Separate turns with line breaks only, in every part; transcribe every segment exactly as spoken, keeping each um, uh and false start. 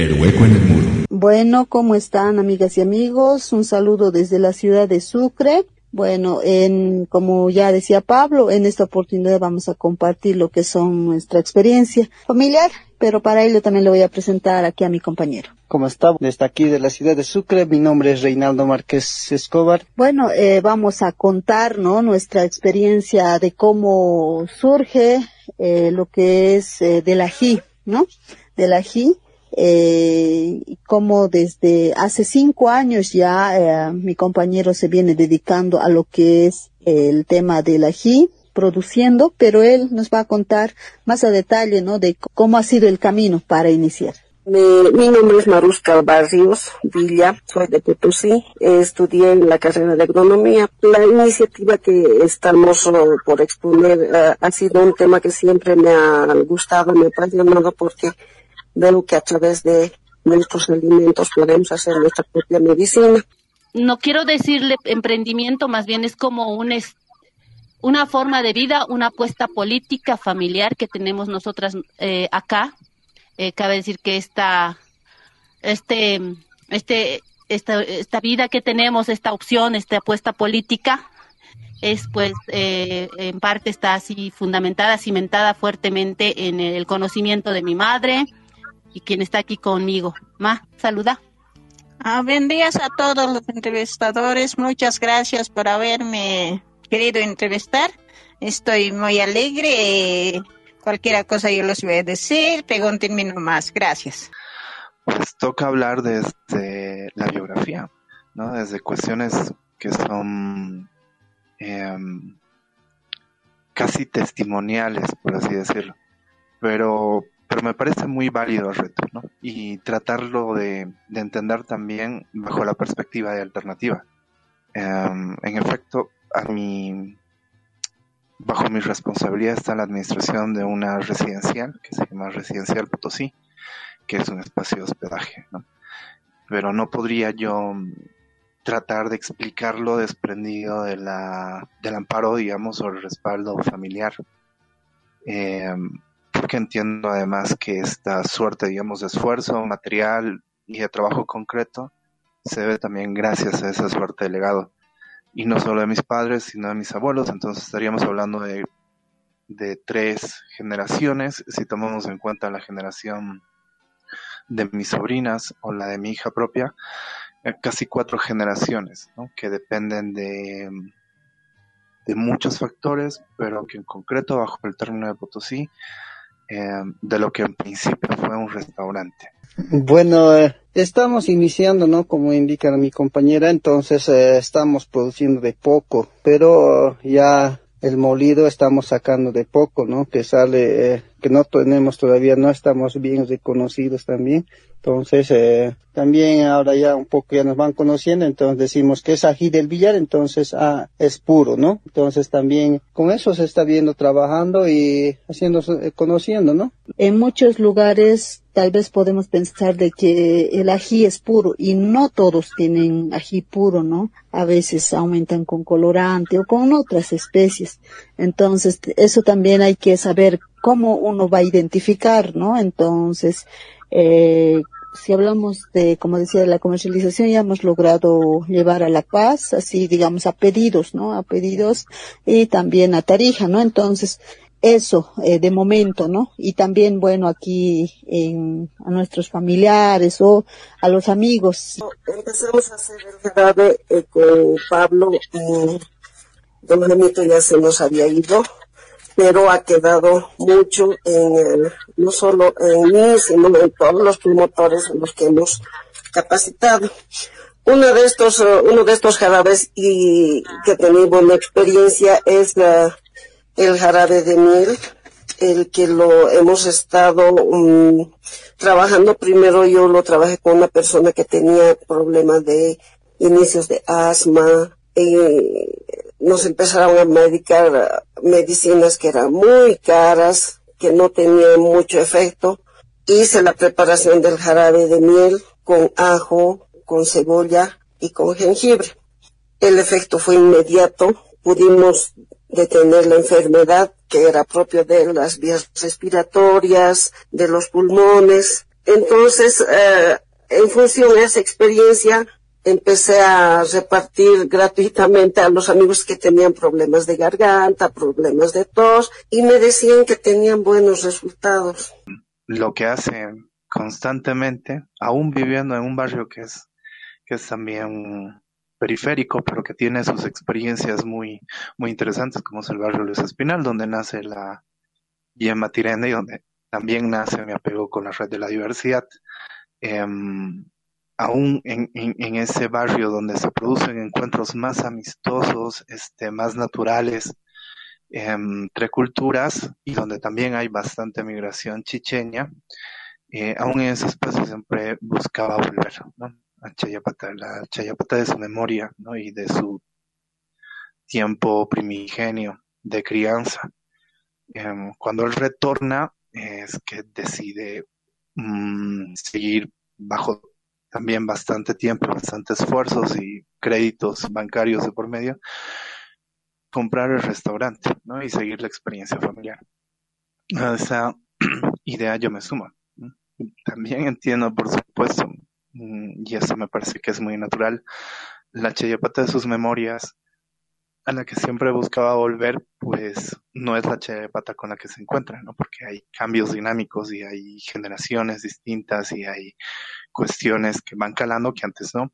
El hueco en el muro.
Bueno, ¿cómo están, amigas y amigos? Un saludo desde la ciudad de Sucre. Bueno, en, como ya decía Pablo, en esta oportunidad vamos a compartir lo que son nuestra experiencia familiar, pero para ello también le voy a presentar aquí a mi compañero.
¿Cómo está? Desde aquí de la ciudad de Sucre, mi nombre es Reinaldo Márquez Escobar.
Bueno, eh, vamos a contar, ¿no?, nuestra experiencia de cómo surge eh, lo que es eh, del ají, ¿no? Del ají. Eh, como desde hace cinco años ya eh, mi compañero se viene dedicando a lo que es el tema del ají, produciendo, pero él nos va a contar más a detalle, ¿no?, de cómo ha sido el camino para iniciar.
Mi, mi nombre es Marusca Barrios Villa, soy de Potosí, eh, estudié en la carrera de agronomía. La iniciativa que estamos uh, por exponer uh, ha sido un tema que siempre me ha gustado, me ha apasionado, porque veo que a través de nuestros alimentos podemos hacer nuestra propia medicina.
No quiero decirle emprendimiento, más bien es como un es, una forma de vida, una apuesta política familiar que tenemos nosotras eh, acá. Eh, cabe decir que esta, este, este, esta, esta vida que tenemos, esta opción, esta apuesta política, es pues eh, en parte está así fundamentada, cimentada fuertemente en el conocimiento de mi madre y quien está aquí conmigo. Ma, saluda.
Ah, buen días a todos los entrevistadores. Muchas gracias por haberme querido entrevistar. Estoy muy alegre. Eh, cualquier cosa yo les voy a decir. Pregúntenme nomás. Gracias.
Pues toca hablar desde la biografía, ¿no? Desde cuestiones que son eh, casi testimoniales, por así decirlo. Pero Pero me parece muy válido el reto, ¿no? Y tratarlo de, de entender también bajo la perspectiva de alternativa. Um, en efecto, a mi, bajo mi responsabilidad está la administración de una residencial, que se llama Residencial Potosí, que es un espacio de hospedaje, ¿no? Pero no podría yo tratar de explicarlo desprendido de la, del amparo, digamos, o el respaldo familiar. Eh, porque entiendo además que esta suerte, digamos, de esfuerzo material y de trabajo concreto se debe también gracias a esa suerte de legado, y no solo de mis padres, sino de mis abuelos. Entonces estaríamos hablando de, de tres generaciones, si tomamos en cuenta la generación de mis sobrinas o la de mi hija propia, eh, casi cuatro generaciones, ¿no?, que dependen de, de muchos factores, pero que en concreto bajo el término de Potosí, Eh, de lo que en principio fue un restaurante.
Bueno, eh, estamos iniciando, ¿no?, como indica mi compañera, entonces eh, estamos produciendo de poco, pero ya el molido estamos sacando de poco, ¿no?, que sale, eh, que no tenemos todavía, no estamos bien reconocidos también. Entonces, eh, también ahora ya un poco ya nos van conociendo, entonces decimos que es ají del billar, entonces ah, es puro, ¿no? Entonces también con eso se está viendo, trabajando y haciendo, eh, conociendo, ¿no?
En muchos lugares tal vez podemos pensar de que el ají es puro y no todos tienen ají puro, ¿no? A veces aumentan con colorante o con otras especies. Entonces, eso también hay que saber cómo uno va a identificar, ¿no? Entonces, eh, si hablamos de, como decía, de la comercialización, ya hemos logrado llevar a La Paz, así digamos a pedidos, ¿no? A pedidos y también a Tarija, ¿no? Entonces, eso, eh, de momento, ¿no? Y también, bueno, aquí en, a nuestros familiares o a los amigos.
Empezamos a hacer el jarabe eh, con Pablo, y don Benito ya se nos había ido, pero ha quedado mucho en el, no solo en mí, sino en todos los promotores en los que hemos capacitado. Uno de estos, uh, uno de estos jarabes y que tenemos buena experiencia es la, el jarabe de miel, el que lo hemos estado um, trabajando. Primero yo lo trabajé con una persona que tenía problemas de inicios de asma, y nos empezaron a medicar medicinas que eran muy caras, que no tenían mucho efecto. Hice la preparación del jarabe de miel con ajo, con cebolla y con jengibre. El efecto fue inmediato, pudimos detener la enfermedad que era propio de las vías respiratorias, de los pulmones, Entonces, eh, en función de esa experiencia, empecé a repartir gratuitamente a los amigos que tenían problemas de garganta, problemas de tos, y me decían que tenían buenos resultados.
Lo que hacen constantemente, aún viviendo en un barrio que es, que es también periférico, pero que tiene sus experiencias muy, muy interesantes, como es el barrio Luis Espinal, donde nace la Yema Tirende y donde también nace mi apego con la red de la diversidad. Eh, aún en, en, en ese barrio donde se producen encuentros más amistosos, este, más naturales, eh, entre culturas, y donde también hay bastante migración chicheña, eh, aún en ese espacio siempre buscaba volver, ¿no? A Chayapata, la Chayapata de su memoria, ¿no? Y de su tiempo primigenio de crianza. Eh, cuando él retorna, es que decide mmm, seguir bajo también bastante tiempo, bastante esfuerzos y créditos bancarios de por medio, comprar el restaurante, ¿no? Y seguir la experiencia familiar. A esa idea yo me sumo, ¿no? También entiendo, por supuesto, y eso me parece que es muy natural, la Chayapata de sus memorias, a la que siempre buscaba volver, pues no es la Chayapata con la que se encuentra, ¿no? Porque hay cambios dinámicos y hay generaciones distintas y hay cuestiones que van calando que antes no.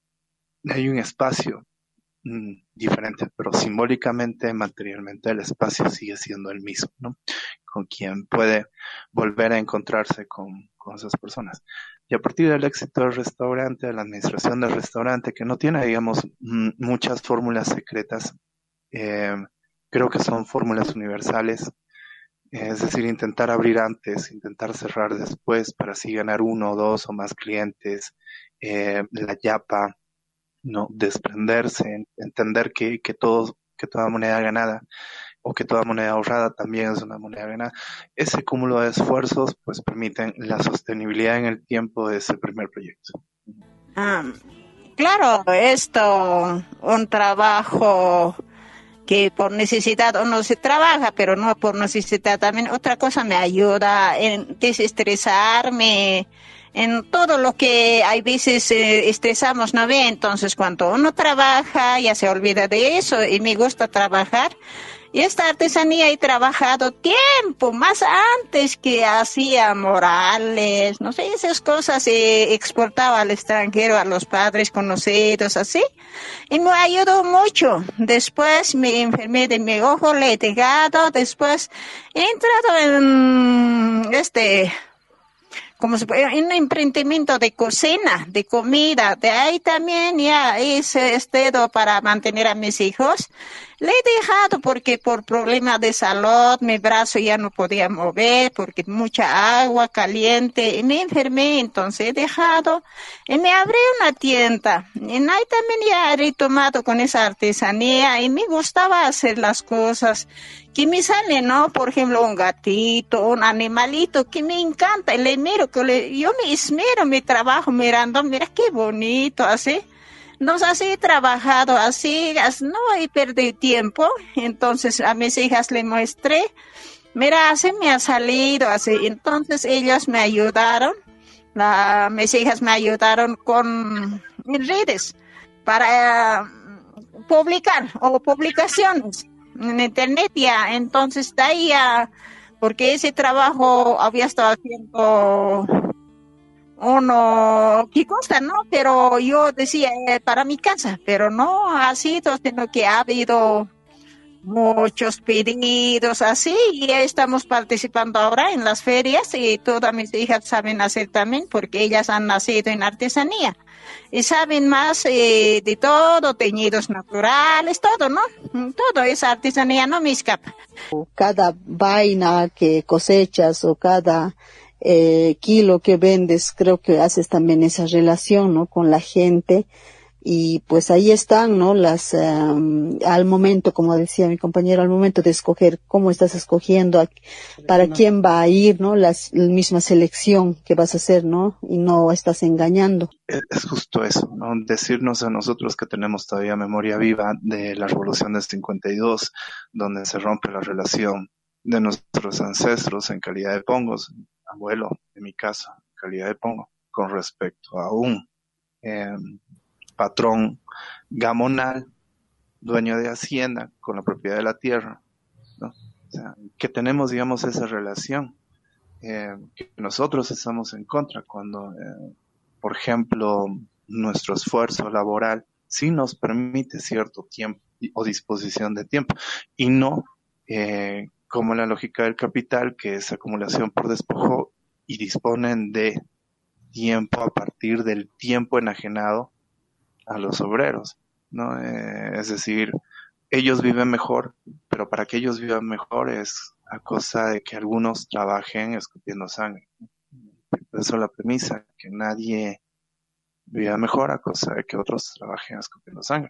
Hay un espacio mmm, diferente, pero simbólicamente, materialmente, el espacio sigue siendo el mismo, ¿no? Con quien puede volver a encontrarse con, con esas personas. Y a partir del éxito del restaurante, de la administración del restaurante, que no tiene, digamos, m- muchas fórmulas secretas, eh, creo que son fórmulas universales, eh, es decir, intentar abrir antes, intentar cerrar después, para así ganar uno, dos o más clientes, eh, la yapa, no desprenderse, entender que, que, todo, que toda moneda ganada o que toda moneda ahorrada también es una moneda ganada. Ese cúmulo de esfuerzos pues permiten la sostenibilidad en el tiempo de ese primer proyecto.
Ah, claro, esto, un trabajo que por necesidad uno se trabaja, pero no por necesidad. También otra cosa me ayuda en desestresarme, en todo lo que hay veces eh, estresamos, ¿no ve? Entonces cuando uno trabaja ya se olvida de eso y me gusta trabajar. Y esta artesanía he trabajado tiempo, más antes que hacía morales, no sé, esas cosas eh, exportaba al extranjero a los padres conocidos, así. Y me ayudó mucho. Después me enfermé de mi ojo, le he dejado, después he entrado en este... como se puede, en un emprendimiento de cocina, de comida, de ahí también ya hice esto para mantener a mis hijos. Le he dejado porque por problemas de salud mi brazo ya no podía mover, porque mucha agua caliente, y me enfermé, entonces he dejado, y me abrí una tienda, y ahí también ya he retomado con esa artesanía, y me gustaba hacer las cosas que me salen, ¿no? Por ejemplo, un gatito, un animalito que me encanta, y le miro, que le, yo me esmero mi trabajo mirando, mira qué bonito, así. Nos así he trabajado, así, no he perdido tiempo, entonces a mis hijas le mostré, mira, así me ha salido, así, entonces ellos me ayudaron, la, mis hijas me ayudaron con en redes para uh, publicar o publicaciones en internet ya, entonces de ahí ya, porque ese trabajo había estado haciendo uno que consta, ¿no? Pero yo decía eh, para mi casa, pero no ha sido, sino que ha habido muchos pedidos así y estamos participando ahora en las ferias y todas mis hijas saben hacer también porque ellas han nacido en artesanía y saben más eh, de todo, teñidos naturales, todo, ¿no? Todo es artesanía, no me escapa.
Cada vaina que cosechas o cada eh, kilo que vendes, creo que haces también esa relación, ¿no? Con la gente. Y pues ahí están, ¿no? Las, um, al momento, como decía mi compañero, al momento de escoger cómo estás escogiendo, a, para quién va a ir, ¿no? Las, la misma selección que vas a hacer, ¿no? Y no estás engañando.
Es justo eso, ¿no? Decirnos a nosotros que tenemos todavía memoria viva de la Revolución del cincuenta y dos, donde se rompe la relación de nuestros ancestros en calidad de pongos, abuelo, en mi caso, en localidad de Pongo con respecto a un eh, patrón gamonal, dueño de hacienda con la propiedad de la tierra, ¿no? O sea, que tenemos, digamos, esa relación, eh, que nosotros estamos en contra cuando, eh, por ejemplo, nuestro esfuerzo laboral sí nos permite cierto tiempo o disposición de tiempo, y no eh, como la lógica del capital, que es acumulación por despojo, y disponen de tiempo a partir del tiempo enajenado a los obreros, ¿no? Eh, es decir, ellos viven mejor, pero para que ellos vivan mejor es a costa de que algunos trabajen escupiendo sangre. Por eso la premisa, que nadie viva mejor a costa de que otros trabajen escupiendo sangre.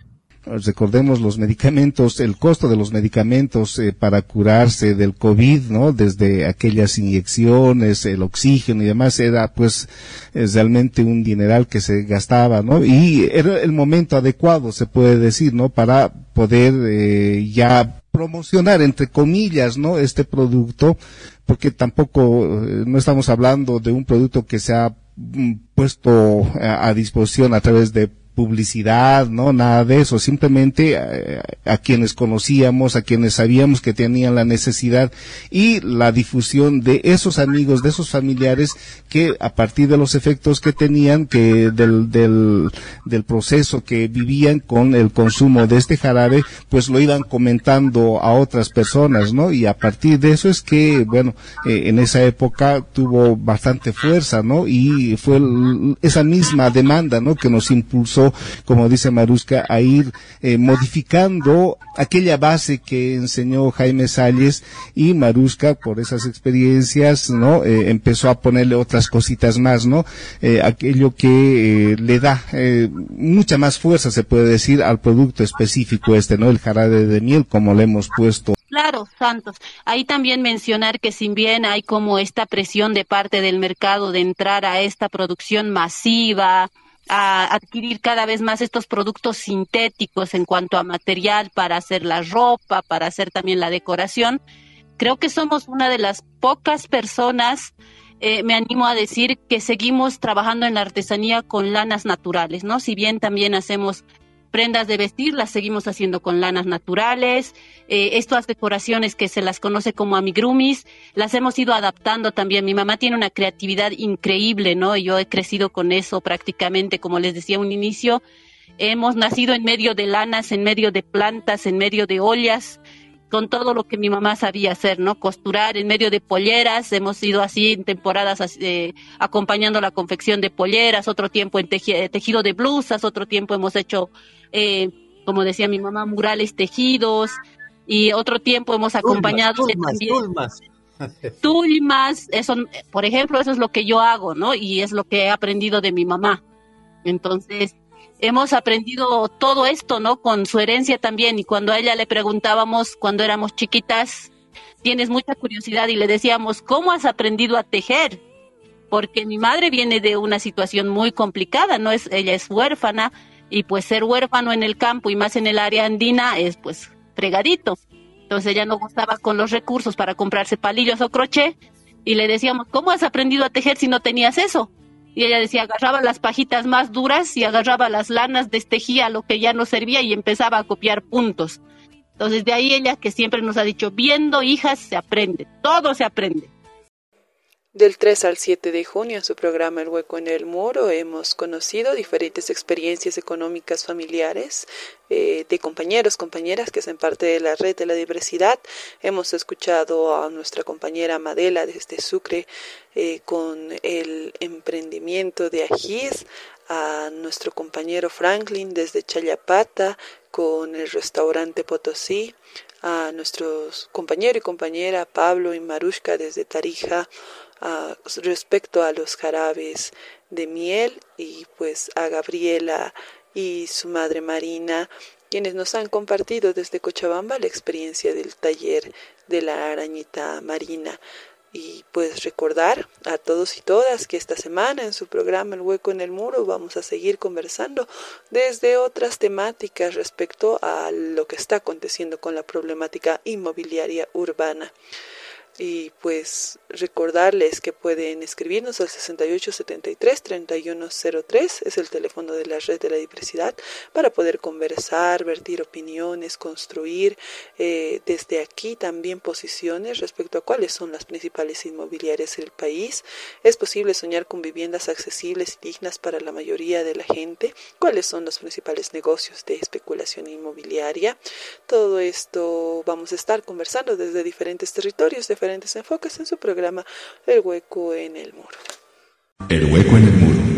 Recordemos los medicamentos, el costo de los medicamentos eh, para curarse del COVID, ¿no? Desde aquellas inyecciones, el oxígeno y demás, era pues es realmente un dineral que se gastaba, ¿no? Y era el momento adecuado, se puede decir, ¿no? Para poder eh, ya promocionar, entre comillas, ¿no? Este producto, porque tampoco eh, no estamos hablando de un producto que se ha mm, puesto a, a disposición a través de publicidad, no, nada de eso, simplemente a, a quienes conocíamos, a quienes sabíamos que tenían la necesidad, y la difusión de esos amigos, de esos familiares que a partir de los efectos que tenían, que del, del, del proceso que vivían con el consumo de este jarabe, pues lo iban comentando a otras personas, ¿no? Y a partir de eso es que, bueno, eh, en esa época tuvo bastante fuerza, ¿no? Y fue el, esa misma demanda, ¿no? Que nos impulsó, como dice Maruska, a ir eh, modificando aquella base que enseñó Jaime Salles, y Maruska, por esas experiencias, ¿no? Eh, empezó a ponerle otras cositas más, ¿no? Eh, aquello que eh, le da eh, mucha más fuerza, se puede decir, al producto específico este, ¿no? El jarabe de miel, como le hemos puesto.
Claro, Santos. Ahí también mencionar que si bien hay como esta presión de parte del mercado de entrar a esta producción masiva, a adquirir cada vez más estos productos sintéticos en cuanto a material para hacer la ropa, para hacer también la decoración, creo que somos una de las pocas personas, eh, me animo a decir, que seguimos trabajando en la artesanía con lanas naturales, ¿no? Si bien también hacemos prendas de vestir, las seguimos haciendo con lanas naturales, eh, estas decoraciones que se las conoce como amigurumis, las hemos ido adaptando también. Mi mamá tiene una creatividad increíble, ¿no? Yo he crecido con eso prácticamente, como les decía a un inicio, hemos nacido en medio de lanas, en medio de plantas, en medio de ollas, con todo lo que mi mamá sabía hacer, ¿no? Costurar en medio de polleras, hemos ido así en temporadas eh, acompañando la confección de polleras, otro tiempo en teji- tejido de blusas, otro tiempo hemos hecho, eh, como decía mi mamá, murales tejidos, y otro tiempo hemos acompañado
tulmas,
también
tulmas.
tulmas, eso, por ejemplo, eso es lo que yo hago, ¿no? Y es lo que he aprendido de mi mamá. Entonces, hemos aprendido todo esto, ¿no? Con su herencia también. Y cuando a ella le preguntábamos, cuando éramos chiquitas, tienes mucha curiosidad, y le decíamos, ¿cómo has aprendido a tejer? Porque mi madre viene de una situación muy complicada, ¿no? Es, ella es huérfana, y pues ser huérfano en el campo y más en el área andina es pues fregadito. Entonces ella no gozaba con los recursos para comprarse palillos o crochet, y le decíamos, ¿cómo has aprendido a tejer si no tenías eso? Y ella decía, agarraba las pajitas más duras y agarraba las lanas, destejía lo que ya no servía y empezaba a copiar puntos. Entonces de ahí ella, que siempre nos ha dicho, viendo hijas se aprende, todo se aprende.
Del tres al siete de junio, en su programa El Hueco en el Muro, hemos conocido diferentes experiencias económicas familiares eh, de compañeros, compañeras que hacen parte de la red de la diversidad. Hemos escuchado a nuestra compañera Madela desde Sucre eh, con el emprendimiento de ajís, a nuestro compañero Franklin desde Chayapata con el restaurante Potosí, a nuestros compañero y compañera Pablo y Marushka desde Tarija, Uh, respecto a los jarabes de miel, y pues a Gabriela y su madre Marina, quienes nos han compartido desde Cochabamba la experiencia del taller de la arañita marina. Y pues recordar a todos y todas que esta semana en su programa El Hueco en el Muro vamos a seguir conversando desde otras temáticas respecto a lo que está aconteciendo con la problemática inmobiliaria urbana. Y pues recordarles que pueden escribirnos al sesenta y ocho setenta y tres treinta y uno cero tres, es el teléfono de la Red de la Diversidad, para poder conversar, vertir opiniones, construir eh, desde aquí también posiciones respecto a cuáles son las principales inmobiliarias del país. ¿Es posible soñar con viviendas accesibles y dignas para la mayoría de la gente? ¿Cuáles son los principales negocios de especulación inmobiliaria? Todo esto vamos a estar conversando desde diferentes territorios, diferentes enfoques en su programa El Hueco en el Muro.
El Hueco en el Muro.